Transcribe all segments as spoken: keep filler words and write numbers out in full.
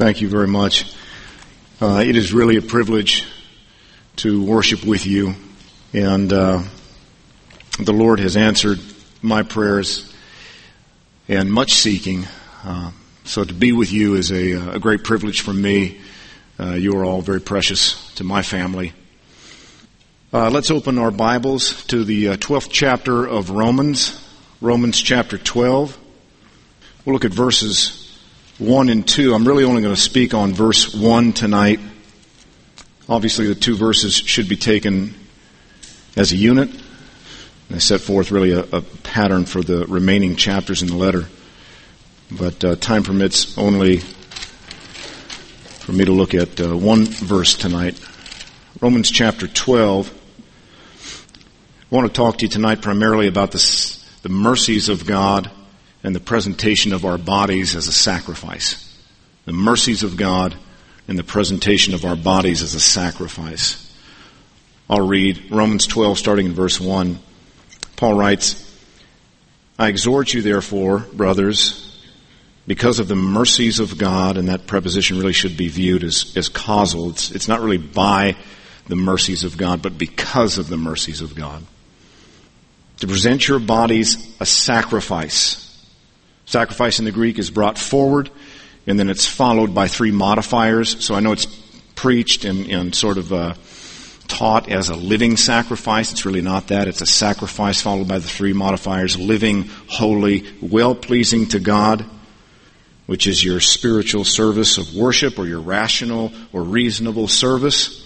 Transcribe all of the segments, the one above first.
Thank you very much. Uh, it is really a privilege to worship with you, and uh, the Lord has answered my prayers and much seeking. Uh, so to be with you is a, a great privilege for me. Uh, you are all very precious to my family. Uh, let's open our Bibles to the uh, twelfth chapter of Romans, Romans chapter twelve. We'll look at verses one and two. I'm really only going to speak on verse one tonight. Obviously, the two verses should be taken as a unit. And I set forth really a, a pattern for the remaining chapters in the letter. But uh, time permits only for me to look at uh, one verse tonight. Romans chapter twelve. I want to talk to you tonight primarily about the, the mercies of God and the presentation of our bodies as a sacrifice. The mercies of God and the presentation of our bodies as a sacrifice. I'll read Romans twelve, starting in verse one. Paul writes, I exhort you, therefore, brothers, because of the mercies of God, and that preposition really should be viewed as, as causal. It's, it's not really by the mercies of God, but because of the mercies of God, to present your bodies a sacrifice. Sacrifice in the Greek is brought forward, and then it's followed by three modifiers. So I know it's preached and, and sort of uh, taught as a living sacrifice. It's really not that. It's a sacrifice followed by the three modifiers: living, holy, well-pleasing to God, which is your spiritual service of worship or your rational or reasonable service.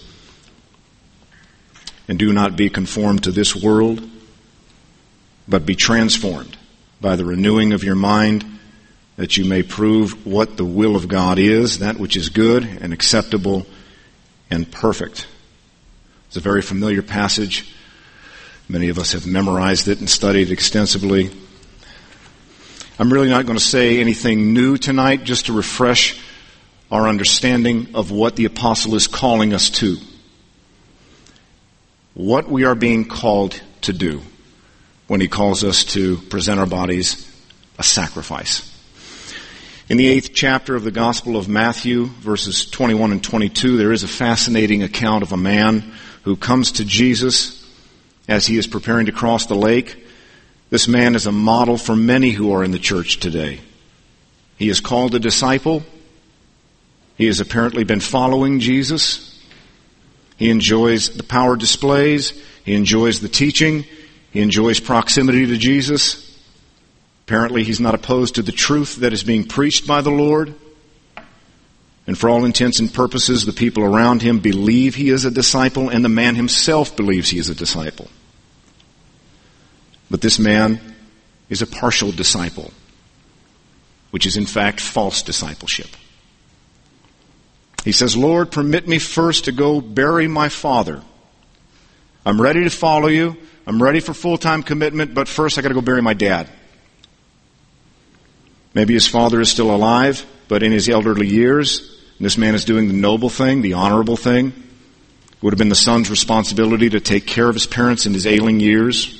And do not be conformed to this world, but be transformed by the renewing of your mind, that you may prove what the will of God is, that which is good and acceptable and perfect. It's a very familiar passage. Many of us have memorized it and studied extensively. I'm really not going to say anything new tonight, just to refresh our understanding of what the apostle is calling us to. What we are being called to do when he calls us to present our bodies a sacrifice. In the eighth chapter of the Gospel of Matthew, verses twenty-one and twenty-two, there is a fascinating account of a man who comes to Jesus as he is preparing to cross the lake. This man is a model for many who are in the church today. He is called a disciple. He has apparently been following Jesus. He enjoys the power displays. He enjoys the teaching. He enjoys proximity to Jesus. Apparently, he's not opposed to the truth that is being preached by the Lord. And for all intents and purposes, the people around him believe he is a disciple, and the man himself believes he is a disciple. But this man is a partial disciple, which is in fact false discipleship. He says, Lord, permit me first to go bury my father. I'm ready to follow you. I'm ready for full-time commitment, but first I got to go bury my dad. Maybe his father is still alive, but in his elderly years, this man is doing the noble thing, the honorable thing. It would have been the son's responsibility to take care of his parents in his ailing years.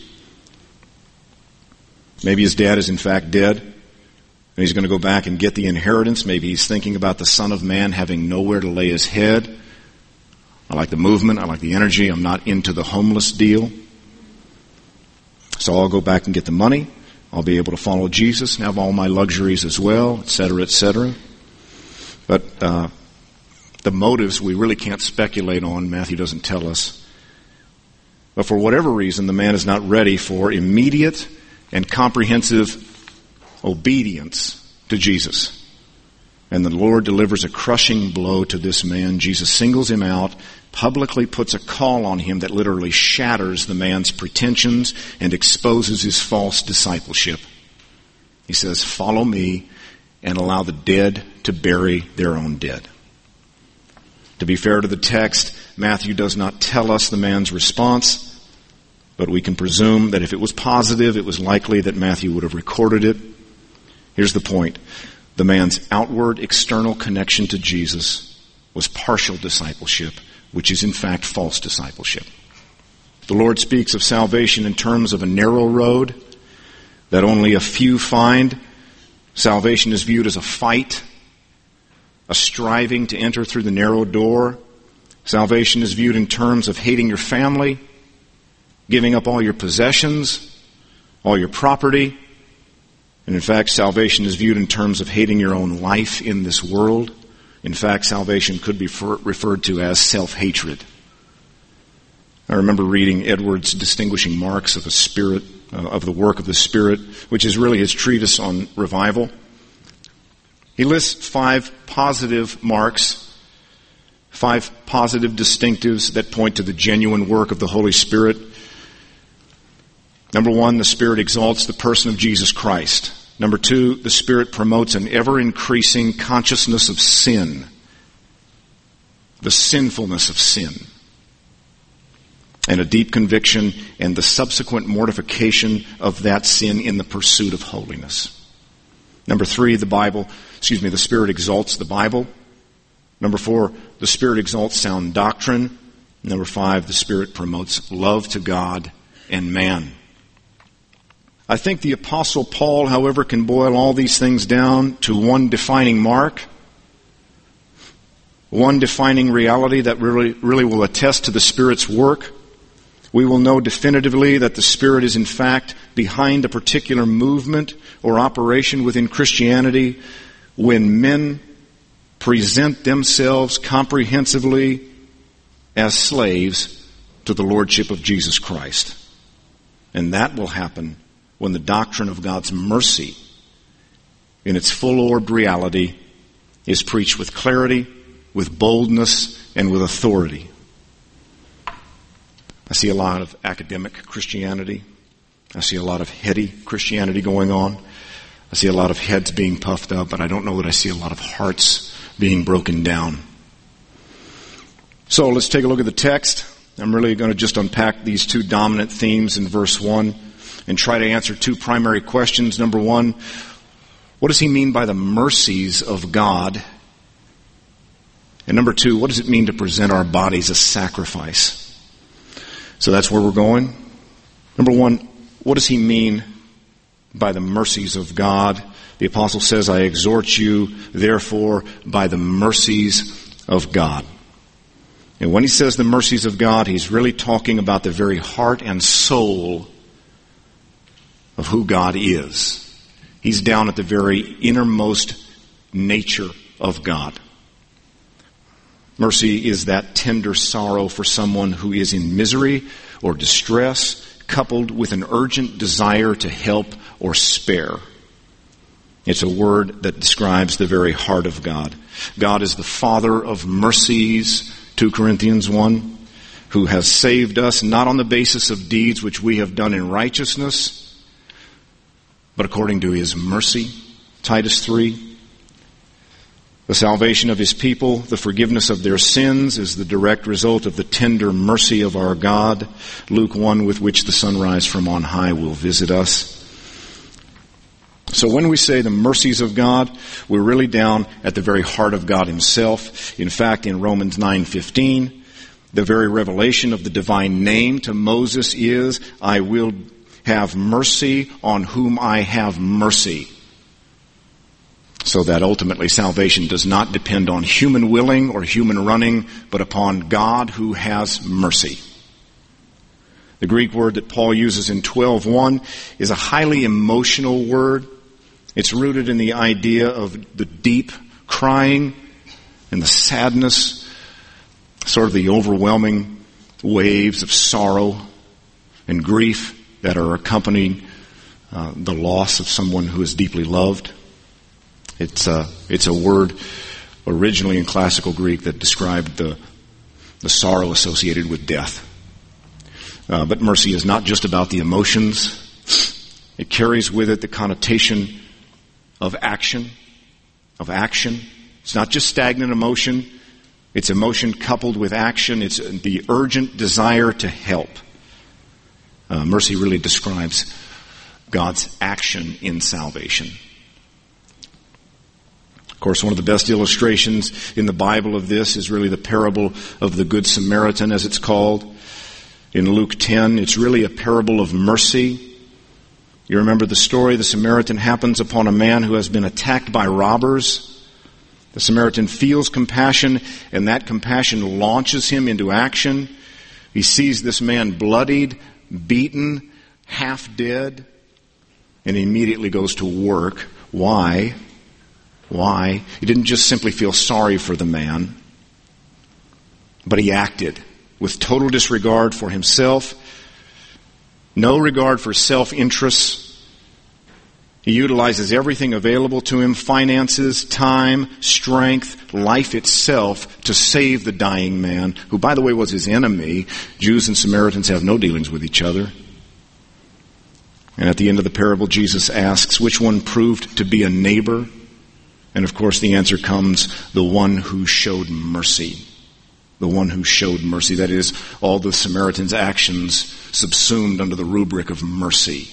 Maybe his dad is in fact dead, and he's going to go back and get the inheritance. Maybe he's thinking about the Son of Man having nowhere to lay his head. I like the movement. I like the energy. I'm not into the homeless deal. So I'll go back and get the money. I'll be able to follow Jesus and have all my luxuries as well, et cetera, et cetera. But uh, the motives we really can't speculate on. Matthew doesn't tell us. But for whatever reason, the man is not ready for immediate and comprehensive obedience to Jesus. And the Lord delivers a crushing blow to this man. Jesus singles him out, publicly puts a call on him that literally shatters the man's pretensions and exposes his false discipleship. He says, follow me and allow the dead to bury their own dead. To be fair to the text, Matthew does not tell us the man's response, but we can presume that if it was positive, it was likely that Matthew would have recorded it. Here's the point. The man's outward, external connection to Jesus was partial discipleship, which is in fact false discipleship. The Lord speaks of salvation in terms of a narrow road that only a few find. Salvation is viewed as a fight. a striving to enter through the narrow door. Salvation is viewed in terms of hating your family, giving up all your possessions, all your property. And in fact, salvation is viewed in terms of hating your own life in this world. In fact, salvation could be referred to as self-hatred. I remember reading Edwards' distinguishing marks of a spirit, uh, of the work of the Spirit, which is really his treatise on revival. He lists five positive marks, five positive distinctives that point to the genuine work of the Holy Spirit. Number one, the Spirit exalts the person of Jesus Christ. Number two, the Spirit promotes an ever-increasing consciousness of sin, the sinfulness of sin, and a deep conviction and the subsequent mortification of that sin in the pursuit of holiness. Number three, the Bible, excuse me, the Spirit exalts the Bible. Number four, the Spirit exalts sound doctrine. Number five, the Spirit promotes love to God and man. I think the Apostle Paul, however, can boil all these things down to one defining mark, one defining reality that really, really will attest to the Spirit's work. We will know definitively that the Spirit is in fact behind a particular movement or operation within Christianity when men present themselves comprehensively as slaves to the Lordship of Jesus Christ. And that will happen when the doctrine of God's mercy in its full-orbed reality is preached with clarity, with boldness, and with authority. I see a lot of academic Christianity. I see a lot of heady Christianity going on. I see a lot of heads being puffed up, but I don't know that I see a lot of hearts being broken down. So let's take a look at the text. I'm really going to just unpack these two dominant themes in verse one and try to answer two primary questions. Number one, what does he mean by the mercies of God? And number two, what does it mean to present our bodies as sacrifice? So that's where we're going. Number one, what does he mean by the mercies of God? The apostle says, I exhort you, therefore, by the mercies of God. And when he says the mercies of God, he's really talking about the very heart and soul of who God is. He's down at the very innermost nature of God. Mercy is that tender sorrow for someone who is in misery or distress, coupled with an urgent desire to help or spare. It's a word that describes the very heart of God. God is the Father of mercies, Second Corinthians one, who has saved us not on the basis of deeds which we have done in righteousness, but according to his mercy, Titus three. The salvation of his people, the forgiveness of their sins, is the direct result of the tender mercy of our God, Luke one, with which the sunrise from on high will visit us. So when we say the mercies of God, we're really down at the very heart of God himself. In fact, in Romans nine fifteen, the very revelation of the divine name to Moses is, I will have mercy on whom I have mercy. So that ultimately salvation does not depend on human willing or human running, but upon God who has mercy. The Greek word that Paul uses in twelve one is a highly emotional word. It's rooted in the idea of the deep crying and the sadness, sort of the overwhelming waves of sorrow and grief that are accompanying uh, the loss of someone who is deeply loved. It's a, it's a word originally in classical Greek that described the, the sorrow associated with death. Uh, but mercy is not just about the emotions. It carries with it the connotation of action, of action. It's not just stagnant emotion. It's emotion coupled with action. It's the urgent desire to help. Uh, mercy really describes God's action in salvation. Of course, one of the best illustrations in the Bible of this is really the parable of the Good Samaritan, as it's called. In Luke ten, it's really a parable of mercy. You remember the story. The Samaritan happens upon a man who has been attacked by robbers. The Samaritan feels compassion, and that compassion launches him into action. He sees this man bloodied, beaten, half dead, and he immediately goes to work. Why? Why? He didn't just simply feel sorry for the man, but he acted with total disregard for himself, no regard for self-interests. He utilizes everything available to him, finances, time, strength, life itself, to save the dying man, who, by the way, was his enemy. Jews and Samaritans have no dealings with each other. And at the end of the parable, Jesus asks, which one proved to be a neighbor? And of course the answer comes, the one who showed mercy. The one who showed mercy. That is, all the Samaritan's actions subsumed under the rubric of mercy.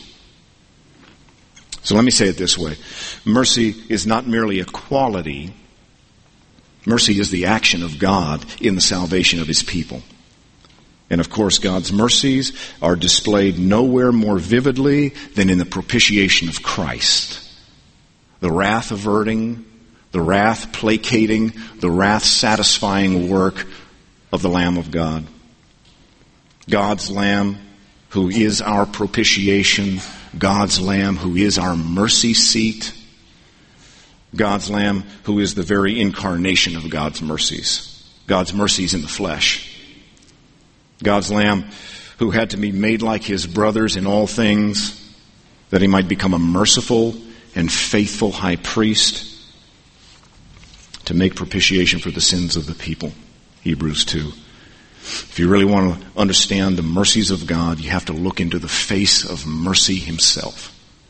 So let me say it this way. Mercy is not merely a quality. Mercy is the action of God in the salvation of His people. And of course, God's mercies are displayed nowhere more vividly than in the propitiation of Christ. The wrath averting, the wrath placating, the wrath satisfying work of the Lamb of God. God's Lamb, who is our propitiation. God's Lamb, who is our mercy seat. God's Lamb, who is the very incarnation of God's mercies. God's mercies in the flesh. God's Lamb, who had to be made like His brothers in all things, that He might become a merciful and faithful high priest to make propitiation for the sins of the people. Hebrews two. If you really want to understand the mercies of God, you have to look into the face of mercy Himself.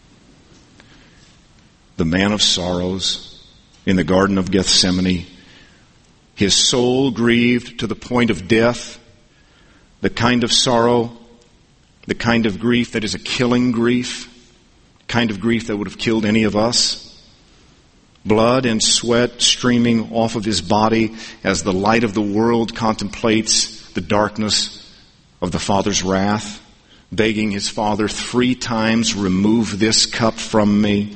The man of sorrows in the Garden of Gethsemane, his soul grieved to the point of death, the kind of sorrow, the kind of grief that is a killing grief, kind of grief that would have killed any of us. Blood and sweat streaming off of his body as the light of the world contemplates the darkness of the Father's wrath, begging his Father three times, remove this cup from me.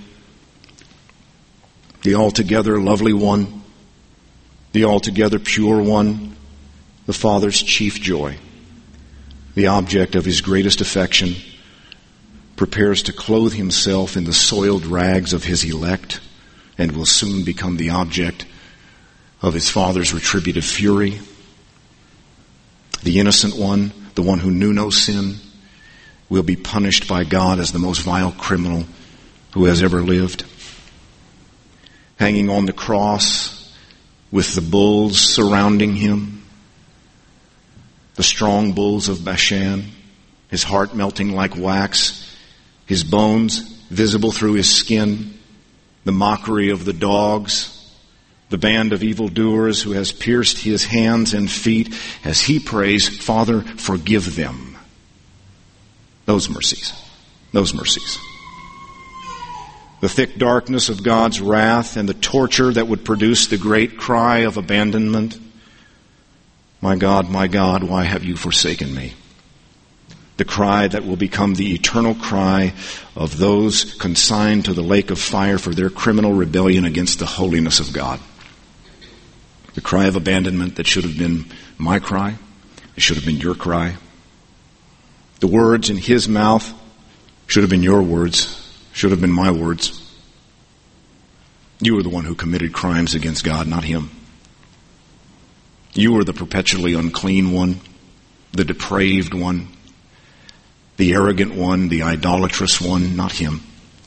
The altogether lovely one, the altogether pure one, the Father's chief joy, the object of His greatest affection, prepares to clothe Himself in the soiled rags of His elect, and will soon become the object of His Father's retributive fury. The innocent one, the one who knew no sin, will be punished by God as the most vile criminal who has ever lived. Hanging on the cross with the bulls surrounding Him, the strong bulls of Bashan, His heart melting like wax, His bones visible through His skin, the mockery of the dogs, the band of evildoers who has pierced His hands and feet as He prays, Father, forgive them. Those mercies. Those mercies. The thick darkness of God's wrath and the torture that would produce the great cry of abandonment. My God, my God, why have you forsaken me? The cry that will become the eternal cry of those consigned to the lake of fire for their criminal rebellion against the holiness of God. The cry of abandonment that should have been my cry. It should have been your cry. The words in His mouth should have been your words, should have been my words. You were the one who committed crimes against God, not Him. You were the perpetually unclean one, the depraved one, the arrogant one, the idolatrous one, not Him.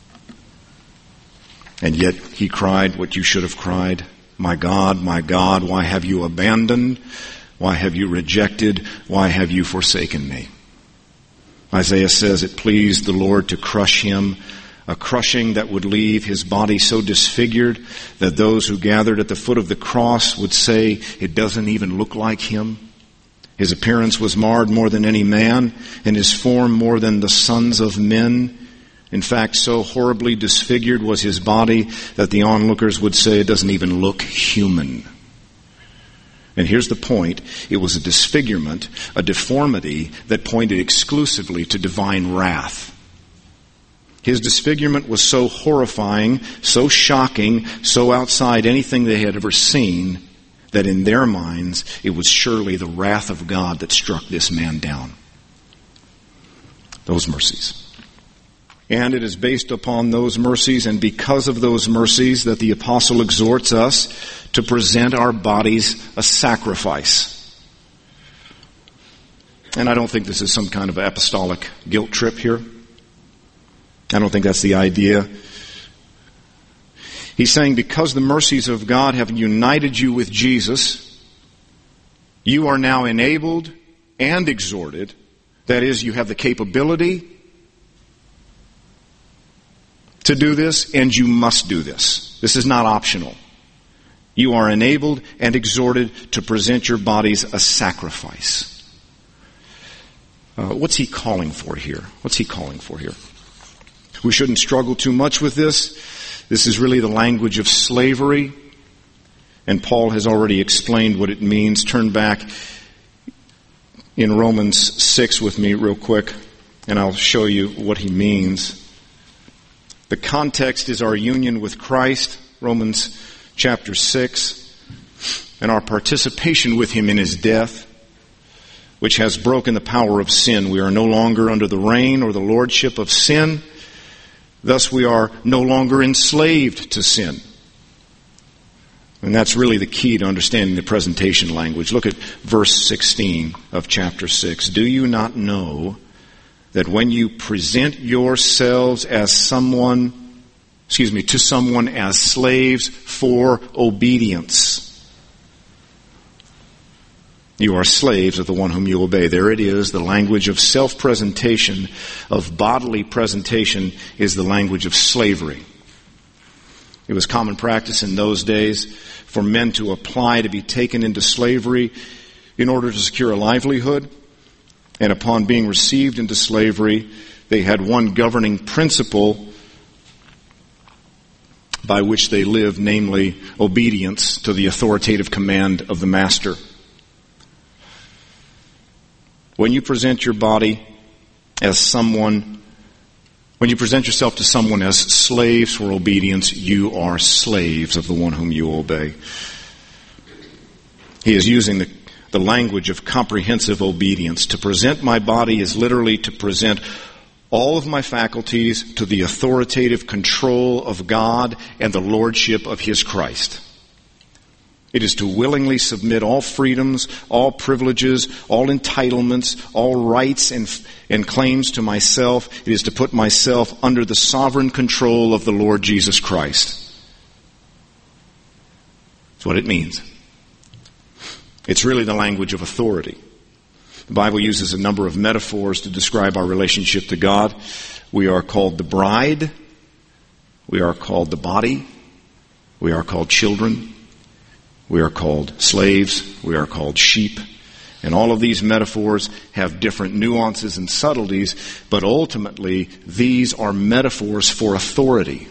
And yet He cried what you should have cried. My God, my God, why have you abandoned? Why have you rejected? Why have you forsaken me? Isaiah says it pleased the Lord to crush Him, a crushing that would leave His body so disfigured that those who gathered at the foot of the cross would say, it doesn't even look like Him. His appearance was marred more than any man, and His form more than the sons of men. In fact, so horribly disfigured was His body that the onlookers would say it doesn't even look human. And here's the point. It was a disfigurement, a deformity that pointed exclusively to divine wrath. His disfigurement was so horrifying, so shocking, so outside anything they had ever seen, that in their minds it was surely the wrath of God that struck this man down. Those mercies. And it is based upon those mercies and because of those mercies that the apostle exhorts us to present our bodies a sacrifice. And I don't think this is some kind of apostolic guilt trip here. I don't think that's the idea. He's saying because the mercies of God have united you with Jesus, you are now enabled and exhorted. That is, you have the capability to do this, and you must do this. This is not optional. You are enabled and exhorted to present your bodies a sacrifice. Uh, what's he calling for here? What's he calling for here? We shouldn't struggle too much with this. This is really the language of slavery, and Paul has already explained what it means. Turn back in Romans six with me real quick, and I'll show you what he means. The context is our union with Christ, Romans chapter six, and our participation with him in his death, which has broken the power of sin. We are no longer under the reign or the lordship of sin. Thus we are no longer enslaved to sin. And that's really the key to understanding the presentation language. Look at verse sixteen of chapter six. Do you not know that when you present yourselves as someone, excuse me, to someone as slaves for obedience, you are slaves of the one whom you obey? There it is. The language of self-presentation, of bodily presentation, is the language of slavery. It was common practice in those days for men to apply to be taken into slavery in order to secure a livelihood. And upon being received into slavery, they had one governing principle by which they lived, namely obedience to the authoritative command of the master. When you present your body as someone, when you present yourself to someone as slaves for obedience, you are slaves of the one whom you obey. He is using the, the language of comprehensive obedience. To present my body is literally to present all of my faculties to the authoritative control of God and the lordship of His Christ. It is to willingly submit all freedoms, all privileges, all entitlements, all rights and, and claims to myself. It is to put myself under the sovereign control of the Lord Jesus Christ. That's what it means. It's really the language of authority. The Bible uses a number of metaphors to describe our relationship to God. We are called the bride. We are called the body. We are called children. We are called slaves. We are called sheep. And all of these metaphors have different nuances and subtleties, but ultimately these are metaphors for authority.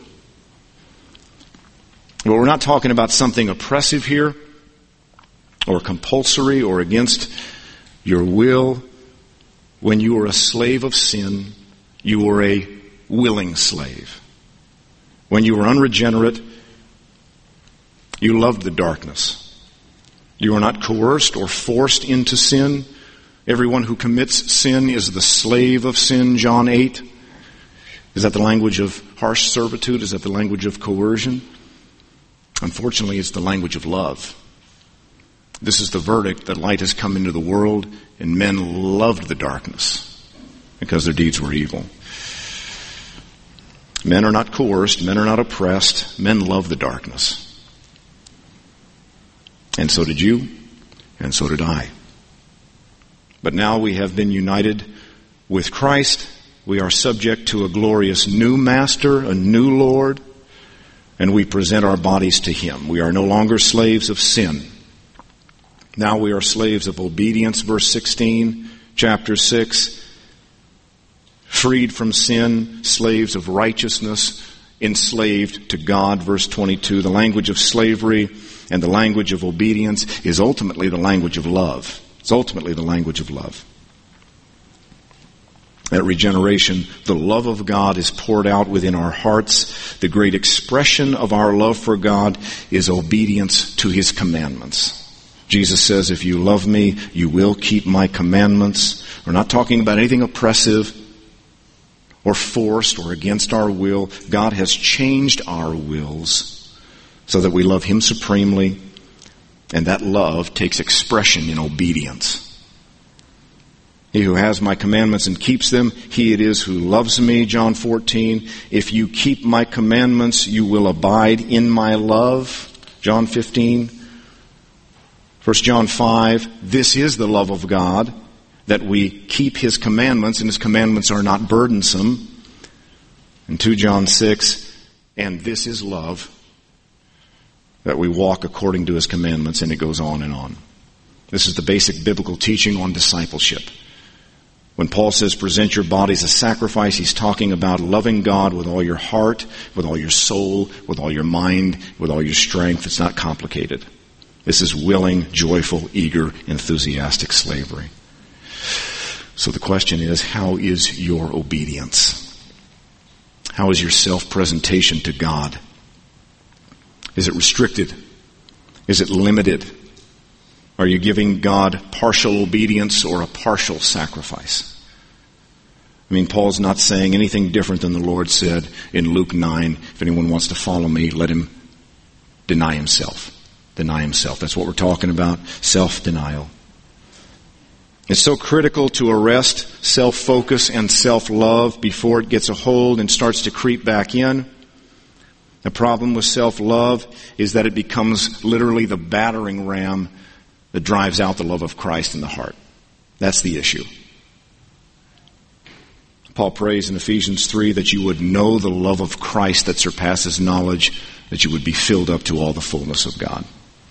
Well, we're not talking about something oppressive here, or compulsory, or against your will. When you are a slave of sin, you are a willing slave. When you were unregenerate, you loved the darkness. You are not coerced or forced into sin. Everyone who commits sin is the slave of sin, John eight. Is that the language of harsh servitude? Is that the language of coercion? Unfortunately, it's the language of love. This is the verdict that light has come into the world, and men loved the darkness because their deeds were evil. Men are not coerced. Men are not oppressed. Men love the darkness. And so did you, and so did I. But now we have been united with Christ. We are subject to a glorious new master, a new Lord, and we present our bodies to Him. We are no longer slaves of sin. Now we are slaves of obedience, verse sixteen, chapter six. Freed from sin, slaves of righteousness, enslaved to God, verse twenty-two. The language of slavery and the language of obedience is ultimately the language of love. It's ultimately the language of love. At regeneration, the love of God is poured out within our hearts. The great expression of our love for God is obedience to His commandments. Jesus says, if you love me, you will keep my commandments. We're not talking about anything oppressive or forced or against our will. God has changed our wills so that we love Him supremely, and that love takes expression in obedience. He who has my commandments and keeps them, he it is who loves me, John fourteen. If you keep my commandments, you will abide in my love, John fifteen. First John five, this is the love of God, that we keep His commandments, and His commandments are not burdensome. And two John six, and this is love, that we walk according to His commandments, and it goes on and on. This is the basic biblical teaching on discipleship. When Paul says present your bodies a sacrifice, he's talking about loving God with all your heart, with all your soul, with all your mind, with all your strength. It's not complicated. This is willing, joyful, eager, enthusiastic slavery. So the question is, how is your obedience? How is your self-presentation to God? Is it restricted? Is it limited? Are you giving God partial obedience or a partial sacrifice? I mean, Paul's not saying anything different than the Lord said in Luke nine. If anyone wants to follow me, let him deny himself. Deny himself. That's what we're talking about. Self-denial. It's so critical to arrest self-focus and self-love before it gets a hold and starts to creep back in. The problem with self-love is that it becomes literally the battering ram that drives out the love of Christ in the heart. That's the issue. Paul prays in Ephesians three that you would know the love of Christ that surpasses knowledge, that you would be filled up to all the fullness of God.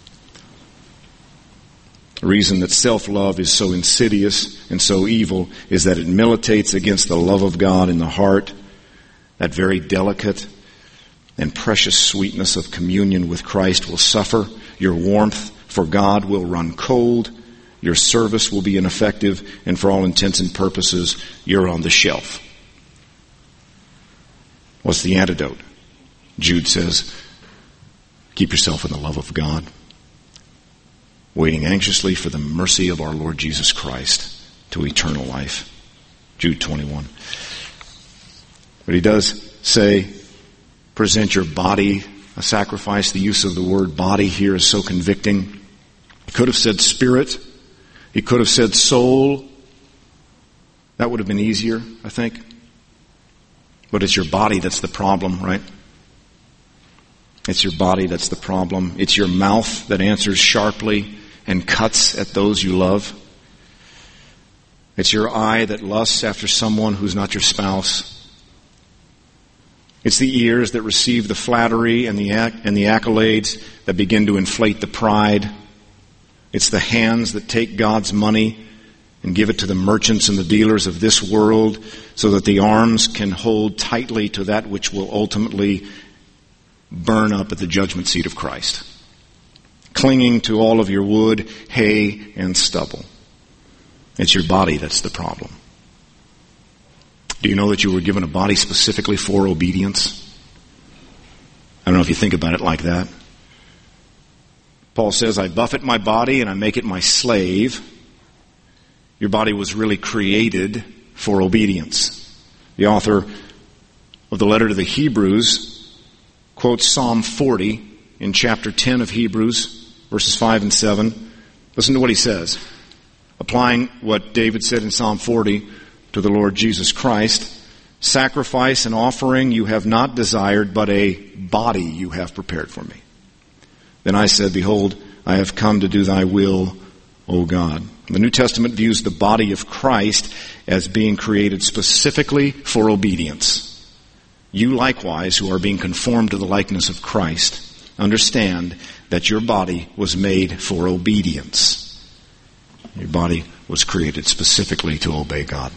The reason that self-love is so insidious and so evil is that it militates against the love of God in the heart, that very delicate and precious sweetness of communion with Christ will suffer. Your warmth for God will run cold. Your service will be ineffective. And for all intents and purposes, you're on the shelf. What's the antidote? Jude says, keep yourself in the love of God, waiting anxiously for the mercy of our Lord Jesus Christ to eternal life. Jude twenty-one. But he does say, present your body a sacrifice. The use of the word body here is so convicting. He could have said spirit. He could have said soul. That would have been easier, I think. But it's your body that's the problem, right? It's your body that's the problem. It's your mouth that answers sharply and cuts at those you love. It's your eye that lusts after someone who's not your spouse. It's the ears that receive the flattery and the and the accolades that begin to inflate the pride. It's the hands that take God's money and give it to the merchants and the dealers of this world so that the arms can hold tightly to that which will ultimately burn up at the judgment seat of Christ. Clinging to all of your wood, hay, and stubble. It's your body that's the problem. Do you know that you were given a body specifically for obedience? I don't know if you think about it like that. Paul says, I buffet my body and I make it my slave. Your body was really created for obedience. The author of the letter to the Hebrews quotes Psalm forty in chapter ten of Hebrews, verses five and seven. Listen to what he says. Applying what David said in Psalm forty to the Lord Jesus Christ. Sacrifice and offering you have not desired, but a body you have prepared for me. Then I said, behold, I have come to do thy will, O God. The New Testament views the body of Christ as being created specifically for obedience. You likewise, who are being conformed to the likeness of Christ, understand that your body was made for obedience. Your body was created specifically to obey God.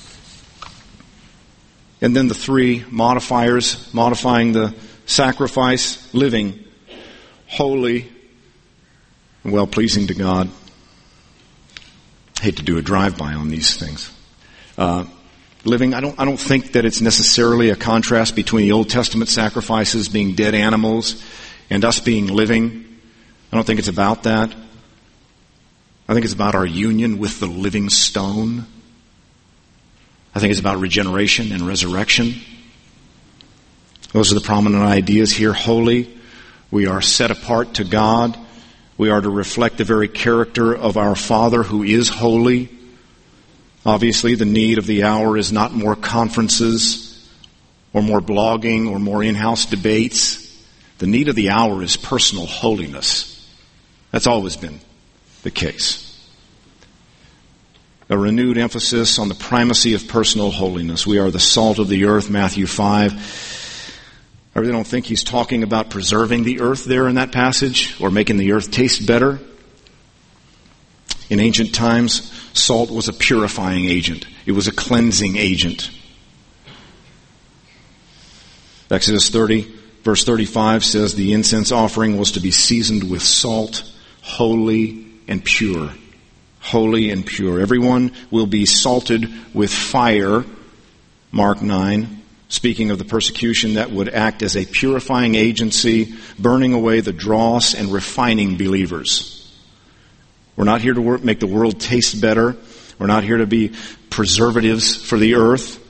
And then the three modifiers, modifying the sacrifice, living holy and well-pleasing to God. I hate to do a drive-by on these things. Uh, living. I don't, I don't think that it's necessarily a contrast between the Old Testament sacrifices being dead animals and us being living. I don't think it's about that. I think it's about our union with the living stone. I think it's about regeneration and resurrection. Those are the prominent ideas here. Holy. We are set apart to God. We are to reflect the very character of our Father who is holy. Obviously, the need of the hour is not more conferences or more blogging or more in-house debates. The need of the hour is personal holiness. That's always been the case. A renewed emphasis on the primacy of personal holiness. We are the salt of the earth, Matthew five. I really don't think he's talking about preserving the earth there in that passage or making the earth taste better. In ancient times, salt was a purifying agent. It was a cleansing agent. Exodus thirty, verse thirty-five says the incense offering was to be seasoned with salt, holy and pure. Holy and pure. Everyone will be salted with fire, Mark nine, speaking of the persecution that would act as a purifying agency, burning away the dross and refining believers. We're not here to work, make the world taste better. We're not here to be preservatives for the earth.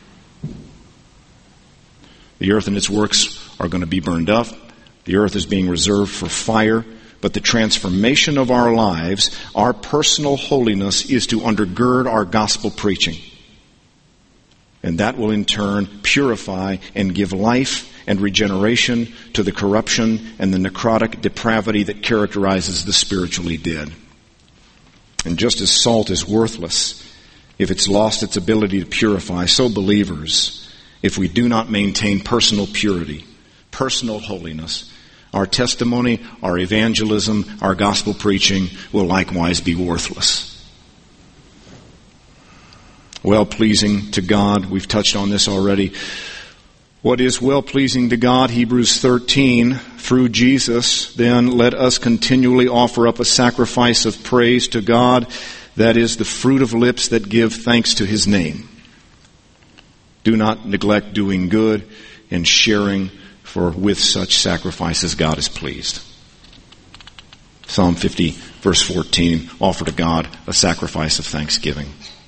The earth and its works are going to be burned up. The earth is being reserved for fire. But the transformation of our lives, our personal holiness, is to undergird our gospel preaching. And that will in turn purify and give life and regeneration to the corruption and the necrotic depravity that characterizes the spiritually dead. And just as salt is worthless if it's lost its ability to purify, so believers, if we do not maintain personal purity, personal holiness, our testimony, our evangelism, our gospel preaching will likewise be worthless. Well-pleasing to God, we've touched on this already. What is well-pleasing to God? Hebrews thirteen, through Jesus, then let us continually offer up a sacrifice of praise to God, that is the fruit of lips that give thanks to His name. Do not neglect doing good and sharing, for with such sacrifices God is pleased. Psalm fifty, verse fourteen, offer to God a sacrifice of thanksgiving.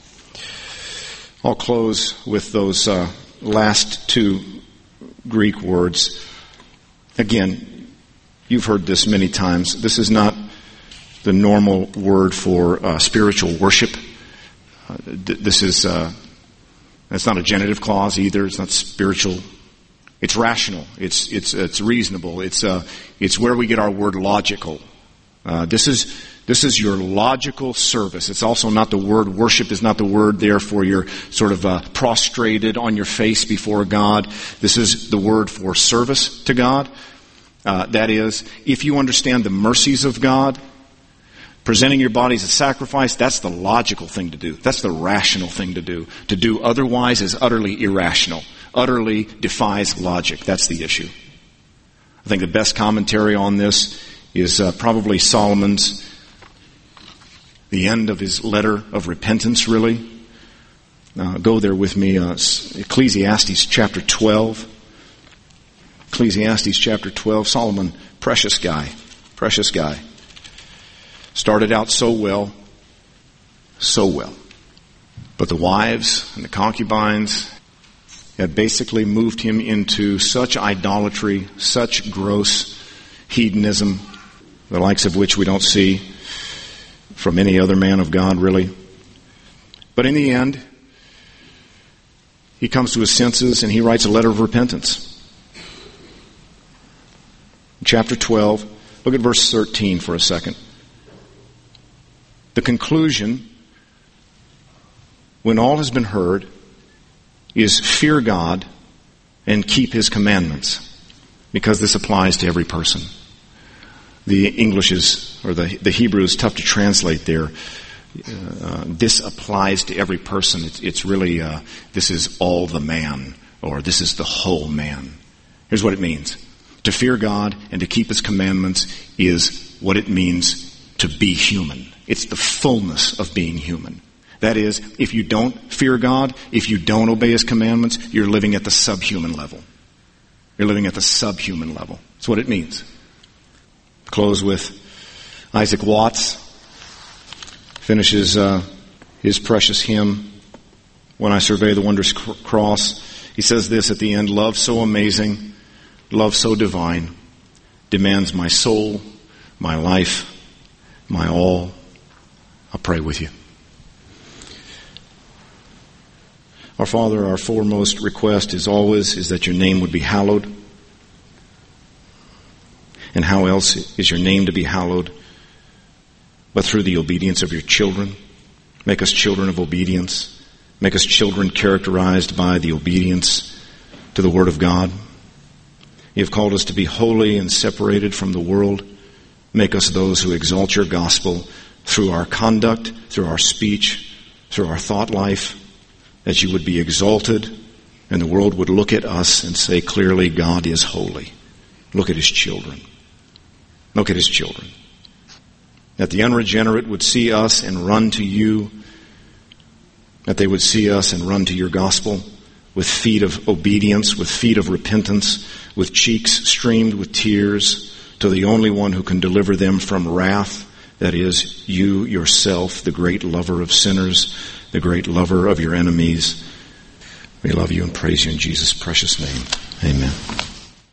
I'll close with those uh, last two Greek words. Again, you've heard this many times. This is not the normal word for uh, spiritual worship. Uh, th- this is, uh, it's not a genitive clause either. It's not spiritual. It's rational. It's it's it's reasonable. It's uh it's where we get our word logical. Uh, this is this is your logical service. It's also not the word worship. Is not the word there for your sort of uh, prostrated on your face before God. This is the word for service to God. Uh, that is, if you understand the mercies of God, presenting your body as a sacrifice, that's the logical thing to do. That's the rational thing to do. To do otherwise is utterly irrational. Utterly defies logic. That's the issue. I think the best commentary on this is uh, probably Solomon's, the end of his letter of repentance, really. Uh, go there with me. Uh, Ecclesiastes chapter twelve. Ecclesiastes chapter twelve. Solomon, precious guy. Precious guy. Started out so well. So well. But the wives and the concubines had basically moved him into such idolatry, such gross hedonism, the likes of which we don't see from any other man of God, really. But in the end, he comes to his senses and he writes a letter of repentance. Chapter twelve, look at verse thirteen for a second. The conclusion, when all has been heard, is fear God and keep His commandments, because this applies to every person. The English is, or the, the Hebrew is tough to translate there. Uh, this applies to every person. It's, it's really, uh, this is all the man, or this is the whole man. Here's what it means. To fear God and to keep His commandments is what it means to be human. It's the fullness of being human. That is, if you don't fear God, if you don't obey His commandments, you're living at the subhuman level. You're living at the subhuman level. That's what it means. Close with Isaac Watts. Finishes uh, his precious hymn, When I Survey the Wondrous Cross. He says this at the end: love so amazing, love so divine, demands my soul, my life, my all. I'll pray with you. Our Father, our foremost request is always is that your name would be hallowed. And how else is your name to be hallowed but through the obedience of your children? Make us children of obedience. Make us children characterized by the obedience to the Word of God. You have called us to be holy and separated from the world. Make us those who exalt your gospel through our conduct, through our speech, through our thought life, that you would be exalted and the world would look at us and say clearly, God is holy. Look at His children. Look at His children. That the unregenerate would see us and run to you. That they would see us and run to your gospel with feet of obedience, with feet of repentance, with cheeks streamed with tears to the only one who can deliver them from wrath. That is, you yourself, the great lover of sinners, the great lover of your enemies. We love you and praise you in Jesus' precious name. Amen.